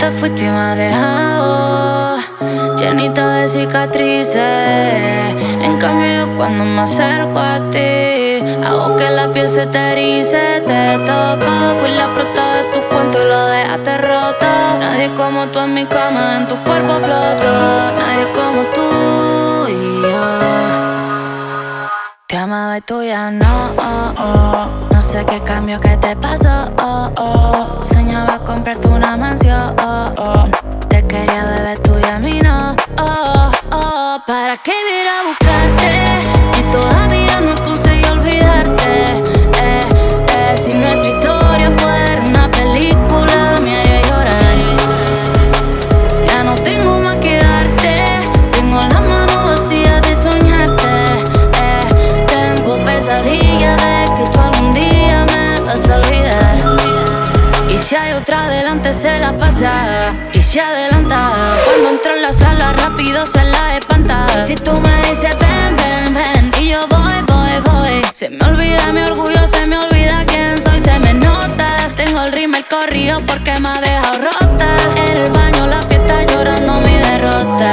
te fuiste y me has dejado llenita de cicatrices. En cambio yo cuando me acerco a ti hago que la piel se te erice. Te toco, fui la prota de tu cuento y lo dejaste roto. Nadie como tú en mi cama, en tu cuerpo floto. Nadie como tú y yo. Te amaba y tú ya no. No sé qué cambio que te pasó. Soñaba comprarte una mansión. Te quería beber tú y a mí no. ¿Para qué ir a buscarte si todavía no conseguí olvidarte? Si nuestra historia fuera una película me haría llorar. Ya no tengo más que darte. Tengo las manos vacías de soñarte. Tengo pesadillas de que tú algún día me vas a olvidar. Y si hay otra adelante se la pasa y se adelanta. Cuando entro en la sala rápido se la espanta. Si tú me dices ven, ven, ven y yo voy, voy, voy. Se me olvida mi orgullo, se me olvida quién soy, se me nota. Tengo el rímel corrido porque me ha dejado rota. En el baño la fiesta llorando mi derrota.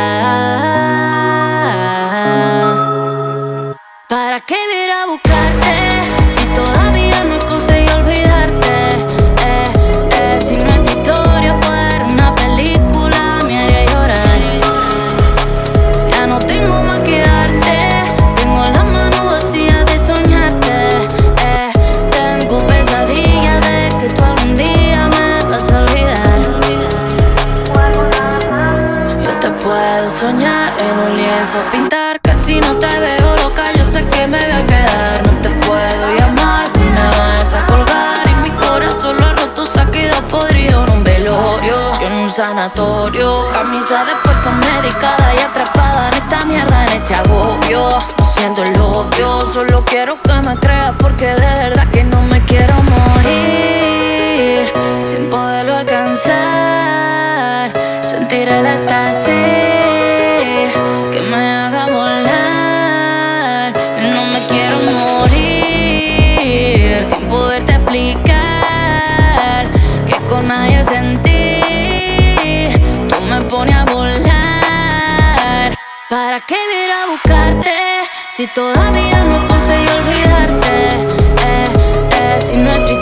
¿Para qué ir a buscarte si todavía no conseguí olvidarte? Si nuestra historia fuera una película me haría llorar. Ya no tengo más que darte. Tengo las manos vacías de soñarte. Tengo pesadillas de que tú algún día me vas a olvidar. Yo te puedo soñar en un lienzo, pintar que si no te veo loca yo sé que me voy a quedar. No te puedo llamar si me vas a colgar. Y mi corazón lo ha roto, se ha quedado podrido en un velorio, yo en un sanatorio. Camisa de fuerza medicada y atrapada en esta mierda, en este agobio. No siento el odio, solo quiero que me creas porque de verdad que no me quiero morir sin poderlo alcanzar. Sentir el éxtasis que me haga volar. No me quiero morir sin poderte explicar que con nadie sentí. Tú me pones a volar. ¿Para qué ir a buscarte si todavía no conseguí olvidarte? Si nuestra